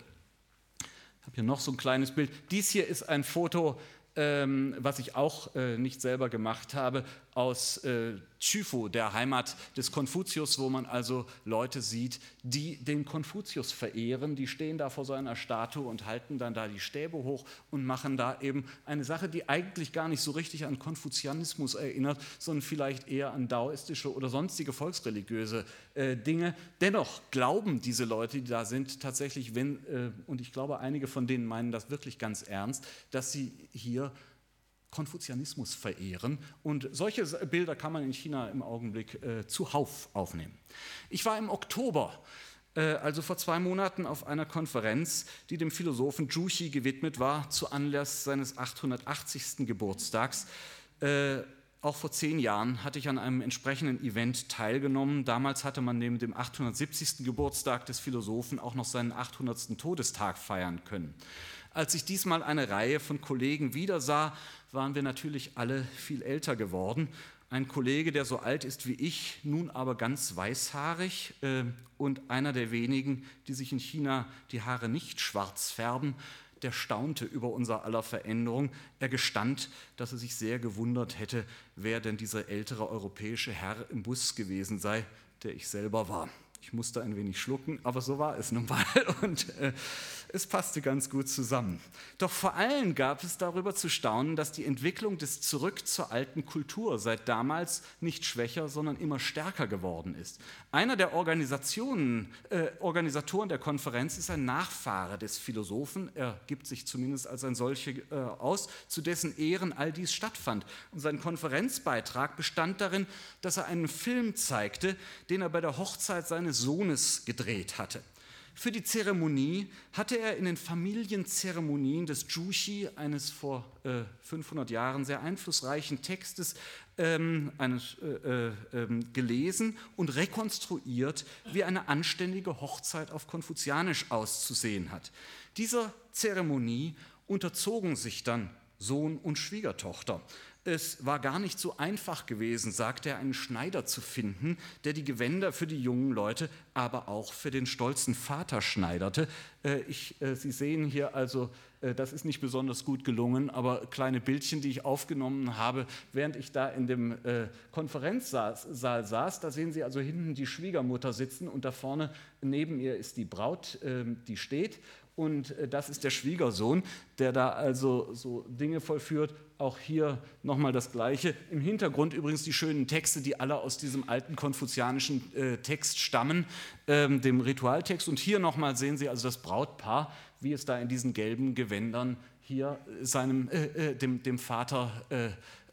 Ich habe hier noch so ein kleines Bild. Dies hier ist ein Foto, ähm, was ich auch äh, nicht selber gemacht habe, aus äh, Chüfu, der Heimat des Konfuzius, wo man also Leute sieht, die den Konfuzius verehren. Die stehen da vor so einer Statue und halten dann da die Stäbe hoch und machen da eben eine Sache, die eigentlich gar nicht so richtig an Konfuzianismus erinnert, sondern vielleicht eher an daoistische oder sonstige volksreligiöse äh, Dinge. Dennoch glauben diese Leute, die da sind, tatsächlich, wenn, äh, und ich glaube, einige von denen meinen das wirklich ganz ernst, dass sie hier Konfuzianismus verehren, und solche Bilder kann man in China im Augenblick äh, zuhauf aufnehmen. Ich war im Oktober, äh, also vor zwei Monaten, auf einer Konferenz, die dem Philosophen Zhu Xi gewidmet war, zu Anlass seines achthundertachtzigsten Geburtstags. Äh, Auch vor zehn Jahren hatte ich an einem entsprechenden Event teilgenommen. Damals hatte man neben dem achthundertsiebzigsten Geburtstag des Philosophen auch noch seinen achthundertsten Todestag feiern können. Als ich diesmal eine Reihe von Kollegen wiedersah, waren wir natürlich alle viel älter geworden. Ein Kollege, der so alt ist wie ich, nun aber ganz weißhaarig, äh, und einer der wenigen, die sich in China die Haare nicht schwarz färben, der staunte über unser aller Veränderung. Er gestand, dass er sich sehr gewundert hätte, wer denn dieser ältere europäische Herr im Bus gewesen sei, der ich selber war. Ich musste ein wenig schlucken, aber so war es nun mal, und äh, es passte ganz gut zusammen. Doch vor allem gab es darüber zu staunen, dass die Entwicklung des Zurück zur alten Kultur seit damals nicht schwächer, sondern immer stärker geworden ist. Einer der Organisationen, äh, Organisatoren der Konferenz ist ein Nachfahre des Philosophen, er gibt sich zumindest als ein solcher äh, aus, zu dessen Ehren all dies stattfand. Und sein Konferenzbeitrag bestand darin, dass er einen Film zeigte, den er bei der Hochzeit seines Sohnes gedreht hatte. Für die Zeremonie hatte er in den Familienzeremonien des Zhu Xi, eines vor äh, fünfhundert Jahren sehr einflussreichen Textes, ähm, eines, äh, äh, gelesen und rekonstruiert, wie eine anständige Hochzeit auf Konfuzianisch auszusehen hat. Dieser Zeremonie unterzogen sich dann Sohn und Schwiegertochter. Es war gar nicht so einfach gewesen, sagte er, einen Schneider zu finden, der die Gewänder für die jungen Leute, aber auch für den stolzen Vater schneiderte. Ich, Sie sehen hier also, das ist nicht besonders gut gelungen, aber kleine Bildchen, die ich aufgenommen habe, während ich da in dem Konferenzsaal saß. Da sehen Sie also hinten die Schwiegermutter sitzen, und da vorne neben ihr ist die Braut, die steht. Und das ist der Schwiegersohn, der da also so Dinge vollführt. Auch hier nochmal das Gleiche. Im Hintergrund übrigens die schönen Texte, die alle aus diesem alten konfuzianischen äh, Text stammen, ähm, dem Ritualtext. Und hier nochmal sehen Sie also das Brautpaar, wie es da in diesen gelben Gewändern hier seinem, äh, äh, dem, dem Vater äh,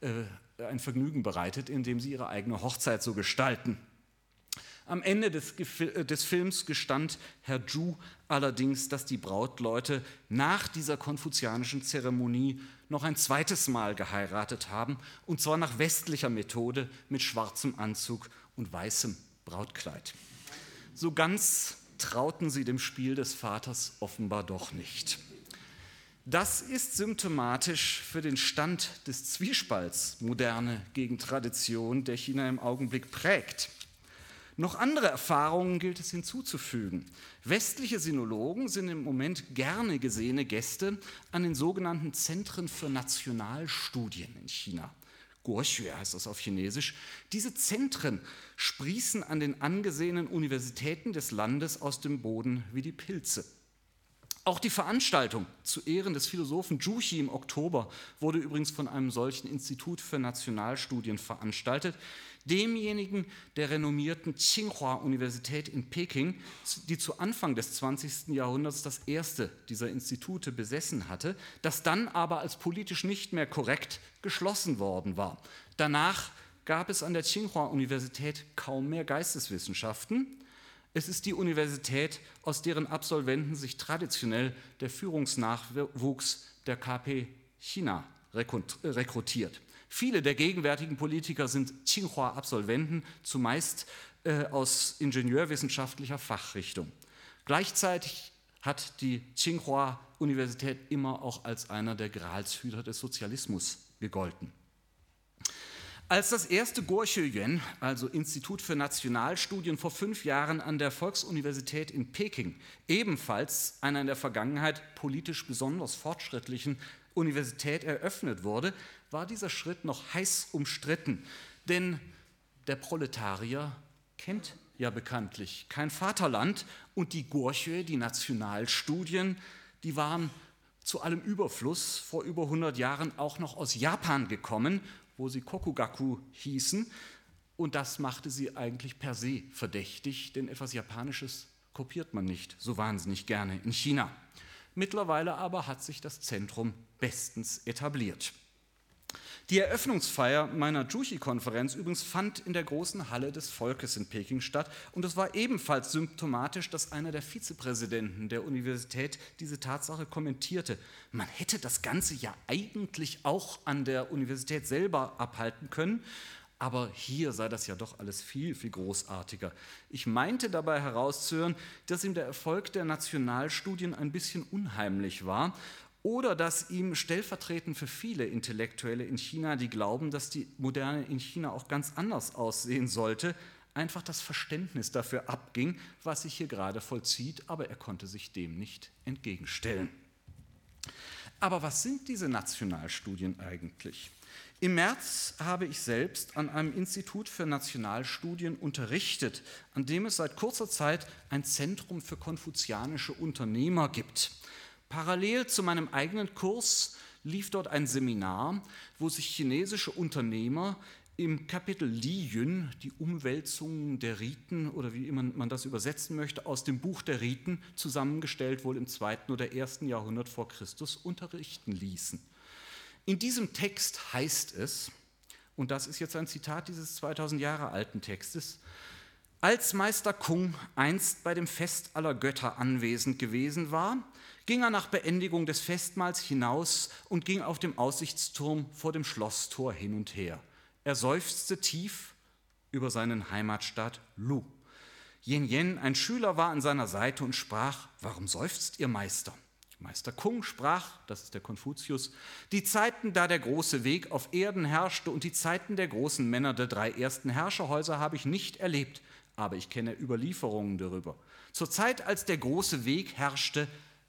äh, ein Vergnügen bereitet, indem sie ihre eigene Hochzeit so gestalten. Am Ende des, des Films gestand Herr Zhu allerdings, dass die Brautleute nach dieser konfuzianischen Zeremonie noch ein zweites Mal geheiratet haben, und zwar nach westlicher Methode mit schwarzem Anzug und weißem Brautkleid. So ganz trauten sie dem Spiel des Vaters offenbar doch nicht. Das ist symptomatisch für den Stand des Zwiespalts Moderne gegen Tradition, der China im Augenblick prägt. Noch andere Erfahrungen gilt es hinzuzufügen. Westliche Sinologen sind im Moment gerne gesehene Gäste an den sogenannten Zentren für Nationalstudien in China. Guoxue heißt das auf Chinesisch. Diese Zentren sprießen an den angesehenen Universitäten des Landes aus dem Boden wie die Pilze. Auch die Veranstaltung zu Ehren des Philosophen Zhu Xi im Oktober wurde übrigens von einem solchen Institut für Nationalstudien veranstaltet. demjenigen der renommierten Tsinghua-Universität in Peking, die zu Anfang des zwanzigsten Jahrhunderts das erste dieser Institute besessen hatte, das dann aber als politisch nicht mehr korrekt geschlossen worden war. Danach gab es an der Tsinghua-Universität kaum mehr Geisteswissenschaften. Es ist die Universität, aus deren Absolventen sich traditionell der Führungsnachwuchs der K P China rekrutiert. Viele der gegenwärtigen Politiker sind Tsinghua-Absolventen, zumeist äh, aus ingenieurwissenschaftlicher Fachrichtung. Gleichzeitig hat die Tsinghua-Universität immer auch als einer der Gralshüter des Sozialismus gegolten. Als das erste Guoxue-Yuan, also Institut für Nationalstudien, vor fünf Jahren an der Volksuniversität in Peking, ebenfalls einer in der Vergangenheit politisch besonders fortschrittlichen Universität eröffnet wurde, war dieser Schritt noch heiß umstritten. Denn der Proletarier kennt ja bekanntlich kein Vaterland und die Guoxue, die Nationalstudien, die waren zu allem Überfluss vor über hundert Jahren auch noch aus Japan gekommen, wo sie Kokugaku hießen, und das machte sie eigentlich per se verdächtig, denn etwas Japanisches kopiert man nicht so wahnsinnig gerne in China. Mittlerweile aber hat sich das Zentrum bestens etabliert. Die Eröffnungsfeier meiner Juche-Konferenz übrigens fand in der großen Halle des Volkes in Peking statt und es war ebenfalls symptomatisch, dass einer der Vizepräsidenten der Universität diese Tatsache kommentierte. Man hätte das Ganze ja eigentlich auch an der Universität selber abhalten können, aber hier sei das ja doch alles viel, viel großartiger. Ich meinte dabei herauszuhören, dass ihm der Erfolg der Nationalstudien ein bisschen unheimlich war oder dass ihm stellvertretend für viele Intellektuelle in China, die glauben, dass die Moderne in China auch ganz anders aussehen sollte, einfach das Verständnis dafür abging, was sich hier gerade vollzieht, aber er konnte sich dem nicht entgegenstellen. Aber was sind diese Nationalstudien eigentlich? Im März habe ich selbst an einem Institut für Nationalstudien unterrichtet, an dem es seit kurzer Zeit ein Zentrum für konfuzianische Unternehmer gibt. Parallel zu meinem eigenen Kurs lief dort ein Seminar, wo sich chinesische Unternehmer im Kapitel Li Yun, die Umwälzungen der Riten oder wie immer man das übersetzen möchte, aus dem Buch der Riten, zusammengestellt wohl im zweiten oder ersten Jahrhundert vor Christus, unterrichten ließen. In diesem Text heißt es, und das ist jetzt ein Zitat dieses zweitausend Jahre alten Textes: Als Meister Kung einst bei dem Fest aller Götter anwesend gewesen war, ging er nach Beendigung des Festmahls hinaus und ging auf dem Aussichtsturm vor dem Schlosstor hin und her. Er seufzte tief über seinen Heimatstaat Lu. Yen Yen, ein Schüler, war an seiner Seite und sprach: Warum seufzt ihr, Meister? Meister Kung sprach, das ist der Konfuzius, die Zeiten, da der große Weg auf Erden herrschte und die Zeiten der großen Männer der drei ersten Herrscherhäuser habe ich nicht erlebt, aber ich kenne Überlieferungen darüber. Zur Zeit, als der große Weg herrschte,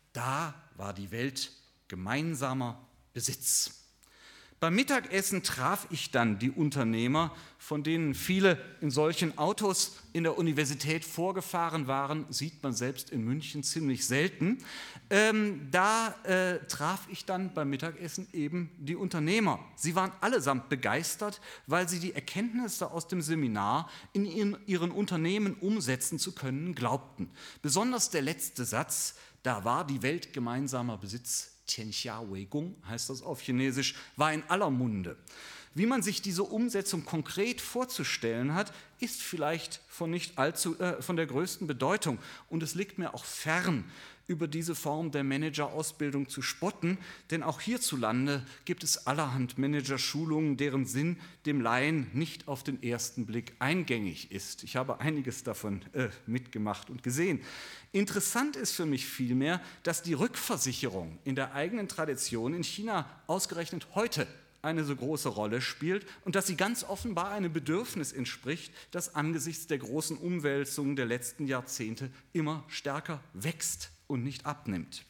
da war die Welt gemeinsamer Besitz. Beim Mittagessen traf ich dann die Unternehmer, von denen viele in solchen Autos in der Universität vorgefahren waren, sieht man selbst in München ziemlich selten. Ähm, da äh, traf ich dann beim Mittagessen eben die Unternehmer. Sie waren allesamt begeistert, weil sie die Erkenntnisse aus dem Seminar in ihren, ihren Unternehmen umsetzen zu können glaubten. Besonders der letzte Satz: Da war die Welt gemeinsamer Besitz, Tianxia Weigong heißt das auf Chinesisch, war in aller Munde. Wie man sich diese Umsetzung konkret vorzustellen hat, ist vielleicht von nicht allzu, äh, von der größten Bedeutung. Und es liegt mir auch fern, über diese Form der Managerausbildung zu spotten, denn auch hierzulande gibt es allerhand Managerschulungen, deren Sinn dem Laien nicht auf den ersten Blick eingängig ist. Ich habe einiges davon äh, mitgemacht und gesehen. Interessant ist für mich vielmehr, dass die Rückversicherung in der eigenen Tradition in China ausgerechnet heute eine so große Rolle spielt und dass sie ganz offenbar einem Bedürfnis entspricht, das angesichts der großen Umwälzungen der letzten Jahrzehnte immer stärker wächst und nicht abnimmt.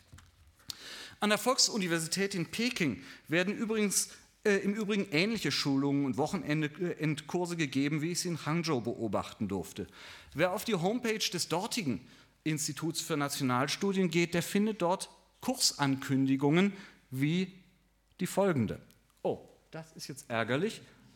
An der Volksuniversität in Peking werden übrigens äh, im Übrigen ähnliche Schulungen und Wochenendkurse gegeben, wie ich sie in Hangzhou beobachten durfte. Wer auf die Homepage des dortigen Instituts für Nationalstudien geht, der findet dort Kursankündigungen wie die folgende. Oh, das ist jetzt ärgerlich.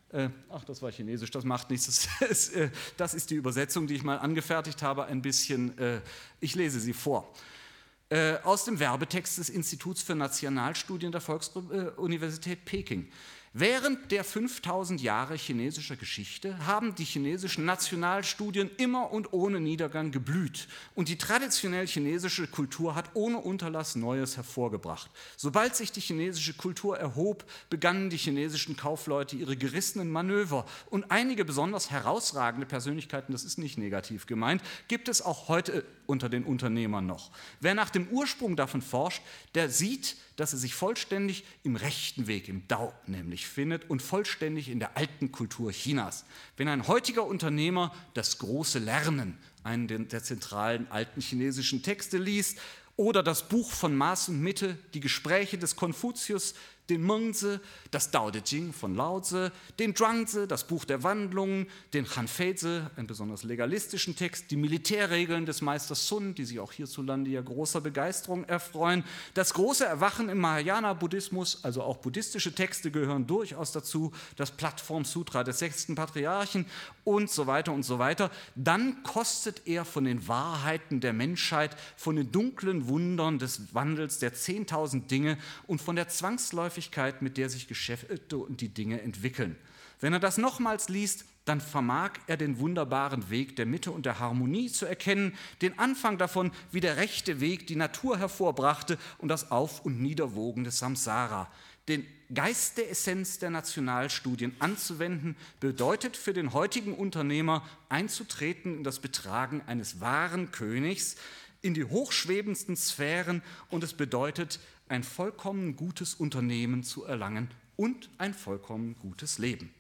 Äh, ach, das war Chinesisch, das macht nichts. Das ist, äh, das ist die Übersetzung, die ich mal angefertigt habe, ein bisschen. Äh, ich lese sie vor. Äh, aus dem Werbetext des Instituts für Nationalstudien der Volksuniversität Peking. Während der fünftausend Jahre chinesischer Geschichte haben die chinesischen Nationalstudien immer und ohne Niedergang geblüht und die traditionell chinesische Kultur hat ohne Unterlass Neues hervorgebracht. Sobald sich die chinesische Kultur erhob, begannen die chinesischen Kaufleute ihre gerissenen Manöver und einige besonders herausragende Persönlichkeiten, das ist nicht negativ gemeint, gibt es auch heute unter den Unternehmern noch. Wer nach dem Ursprung davon forscht, der sieht, dass er sich vollständig im rechten Weg, im Dao nämlich, findet und vollständig in der alten Kultur Chinas. Wenn ein heutiger Unternehmer das große Lernen, einen der zentralen alten chinesischen Texte liest, oder das Buch von Maß und Mitte, die Gespräche des Konfuzius, den Mengzi, das Dao De Jing von Lao Tse, den Zhuangzi, das Buch der Wandlungen, den Hanfeizi, einen besonders legalistischen Text, die Militärregeln des Meisters Sun, die sich auch hierzulande ja großer Begeisterung erfreuen, das große Erwachen im Mahayana-Buddhismus, also auch buddhistische Texte gehören durchaus dazu, das Plattform-Sutra des sechsten Patriarchen und so weiter und so weiter, dann kostet er von den Wahrheiten der Menschheit, von den dunklen Wundern des Wandels der zehntausend Dinge und von der Zwangsläufigkeit, mit der sich Geschäfte und die Dinge entwickeln. Wenn er das nochmals liest, dann vermag er den wunderbaren Weg der Mitte und der Harmonie zu erkennen, den Anfang davon, wie der rechte Weg die Natur hervorbrachte und das Auf- und Niederwogen des Samsara. Den Geist der Essenz der Nationalstudien anzuwenden, bedeutet für den heutigen Unternehmer einzutreten in das Betragen eines wahren Königs, in die hochschwebendsten Sphären und es bedeutet, ein vollkommen gutes Unternehmen zu erlangen und ein vollkommen gutes Leben.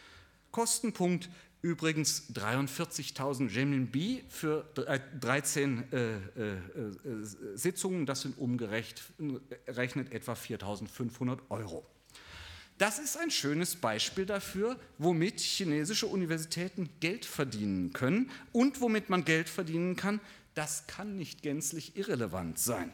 Kostenpunkt übrigens dreiundvierzigtausend Renminbi für dreizehn äh, äh, äh, Sitzungen, das sind umgerechnet etwa viertausendfünfhundert Euro. Das ist ein schönes Beispiel dafür, womit chinesische Universitäten Geld verdienen können und womit man Geld verdienen kann, das kann nicht gänzlich irrelevant sein.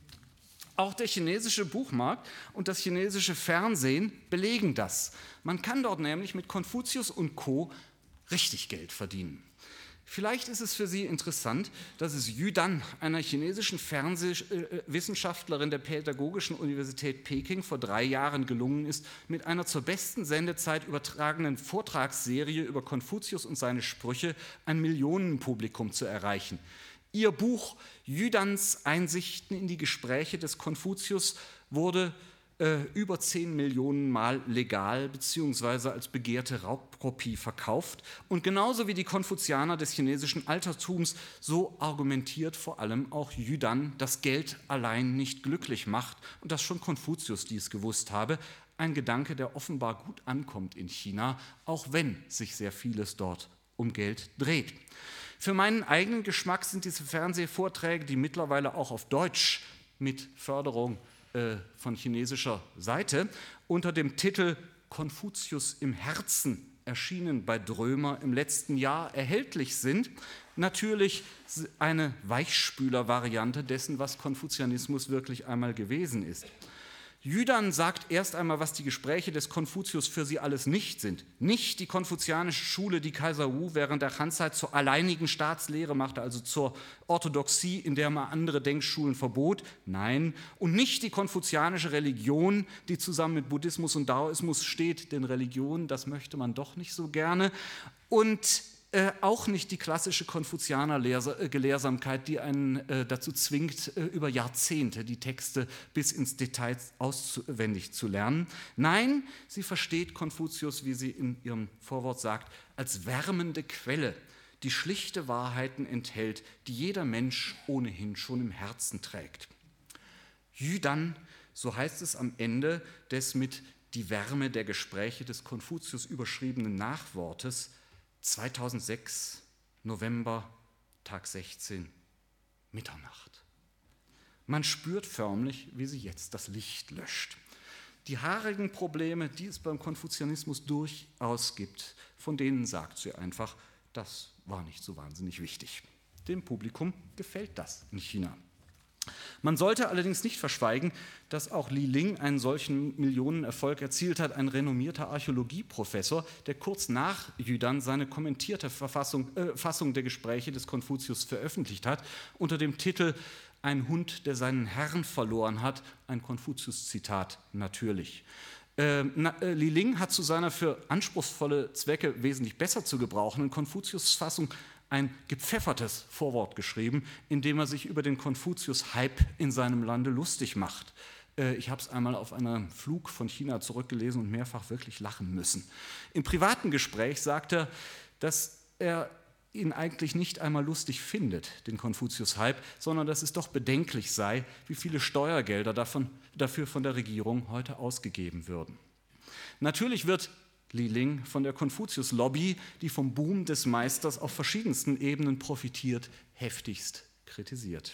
Auch der chinesische Buchmarkt und das chinesische Fernsehen belegen das. Man kann dort nämlich mit Konfuzius und Co. richtig Geld verdienen. Vielleicht ist es für Sie interessant, dass es Yu Dan, einer chinesischen Fernsehwissenschaftlerin der Pädagogischen Universität Peking, vor drei Jahren gelungen ist, mit einer zur besten Sendezeit übertragenen Vortragsserie über Konfuzius und seine Sprüche ein Millionenpublikum zu erreichen. Ihr Buch Yu Dans Einsichten in die Gespräche des Konfuzius wurde äh, über zehn Millionen Mal legal bzw. als begehrte Raubkopie verkauft. Und genauso wie die Konfuzianer des chinesischen Altertums, so argumentiert vor allem auch Yu Dan, dass Geld allein nicht glücklich macht und dass schon Konfuzius dies gewusst habe. Ein Gedanke, der offenbar gut ankommt in China, auch wenn sich sehr vieles dort um Geld dreht. Für meinen eigenen Geschmack sind diese Fernsehvorträge, die mittlerweile auch auf Deutsch mit Förderung äh, von chinesischer Seite unter dem Titel Konfuzius im Herzen erschienen bei Drömer im letzten Jahr erhältlich sind, natürlich eine Weichspüler-Variante dessen, was Konfuzianismus wirklich einmal gewesen ist. Yu Dan sagt erst einmal, was die Gespräche des Konfuzius für sie alles nicht sind. Nicht die konfuzianische Schule, die Kaiser Wu während der Han-Zeit zur alleinigen Staatslehre machte, also zur Orthodoxie, in der man andere Denkschulen verbot. Nein. Und nicht die konfuzianische Religion, die zusammen mit Buddhismus und Daoismus steht, denn Religion, das möchte man doch nicht so gerne. Und Äh, auch nicht die klassische Konfuzianer-Gelehrsamkeit, die einen äh, dazu zwingt, äh, über Jahrzehnte die Texte bis ins Detail auswendig zu lernen. Nein, sie versteht Konfuzius, wie sie in ihrem Vorwort sagt, als wärmende Quelle, die schlichte Wahrheiten enthält, die jeder Mensch ohnehin schon im Herzen trägt. Yu Dan, so heißt es am Ende des mit die Wärme der Gespräche des Konfuzius überschriebenen Nachwortes, zweitausendsechs, November, Tag sechzehn, Mitternacht. Man spürt förmlich, wie sie jetzt das Licht löscht. Die haarigen Probleme, die es beim Konfuzianismus durchaus gibt, von denen sagt sie einfach, das war nicht so wahnsinnig wichtig. Dem Publikum gefällt das in China. Man sollte allerdings nicht verschweigen, dass auch Li Ling einen solchen Millionenerfolg erzielt hat, ein renommierter Archäologieprofessor, der kurz nach Yudan seine kommentierte Verfassung, äh, Fassung der Gespräche des Konfuzius veröffentlicht hat, unter dem Titel »Ein Hund, der seinen Herrn verloren hat«, ein Konfuzius-Zitat natürlich. Äh, na, äh, Li Ling hat zu seiner für anspruchsvolle Zwecke wesentlich besser zu gebrauchenden Konfuzius-Fassung ein gepfeffertes Vorwort geschrieben, in dem er sich über den Konfuzius-Hype in seinem Lande lustig macht. Äh, ich habe es einmal auf einem Flug von China zurückgelesen und mehrfach wirklich lachen müssen. Im privaten Gespräch sagt er, dass er ihn eigentlich nicht einmal lustig findet, den Konfuzius-Hype, sondern dass es doch bedenklich sei, wie viele Steuergelder davon, dafür von der Regierung heute ausgegeben würden. Natürlich wird Li Ling von der Konfuzius-Lobby, die vom Boom des Meisters auf verschiedensten Ebenen profitiert, heftigst kritisiert.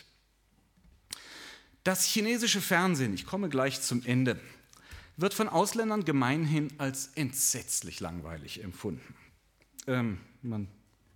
Das chinesische Fernsehen, ich komme gleich zum Ende, wird von Ausländern gemeinhin als entsetzlich langweilig empfunden. Ähm, man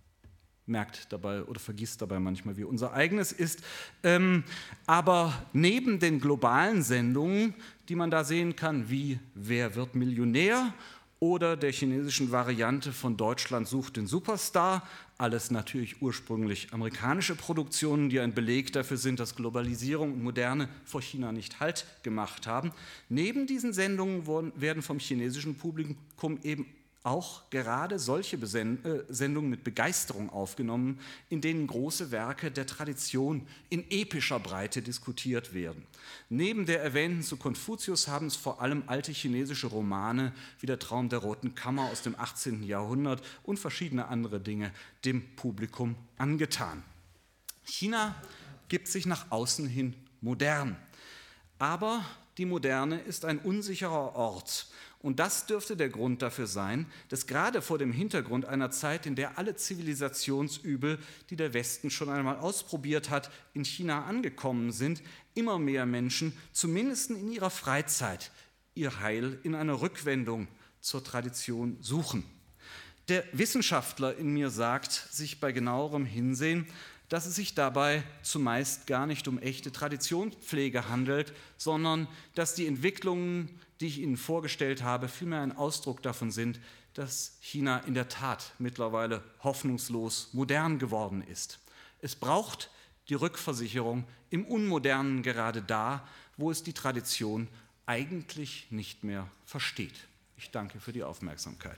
merkt dabei oder vergisst dabei manchmal, wie unser eigenes ist. Ähm, aber neben den globalen Sendungen, die man da sehen kann, wie Wer wird Millionär oder der chinesischen Variante von Deutschland sucht den Superstar, alles natürlich ursprünglich amerikanische Produktionen, die ein Beleg dafür sind, dass Globalisierung und Moderne vor China nicht Halt gemacht haben. Neben diesen Sendungen werden vom chinesischen Publikum eben auch gerade solche Sendungen mit Begeisterung aufgenommen, in denen große Werke der Tradition in epischer Breite diskutiert werden. Neben der erwähnten zu Konfuzius haben es vor allem alte chinesische Romane wie der Traum der Roten Kammer aus dem achtzehnten Jahrhundert und verschiedene andere Dinge dem Publikum angetan. China gibt sich nach außen hin modern, aber die Moderne ist ein unsicherer Ort. Und das dürfte der Grund dafür sein, dass gerade vor dem Hintergrund einer Zeit, in der alle Zivilisationsübel, die der Westen schon einmal ausprobiert hat, in China angekommen sind, immer mehr Menschen, zumindest in ihrer Freizeit, ihr Heil in einer Rückwendung zur Tradition suchen. Der Wissenschaftler in mir sagt sich bei genauerem Hinsehen, dass es sich dabei zumeist gar nicht um echte Traditionspflege handelt, sondern dass die Entwicklungen, die ich Ihnen vorgestellt habe, vielmehr ein Ausdruck davon sind, dass China in der Tat mittlerweile hoffnungslos modern geworden ist. Es braucht die Rückversicherung im Unmodernen gerade da, wo es die Tradition eigentlich nicht mehr versteht. Ich danke für die Aufmerksamkeit.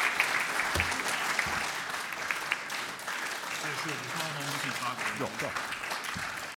Sehr schön. Ich mache noch ein bisschen Fragen. Ja, klar.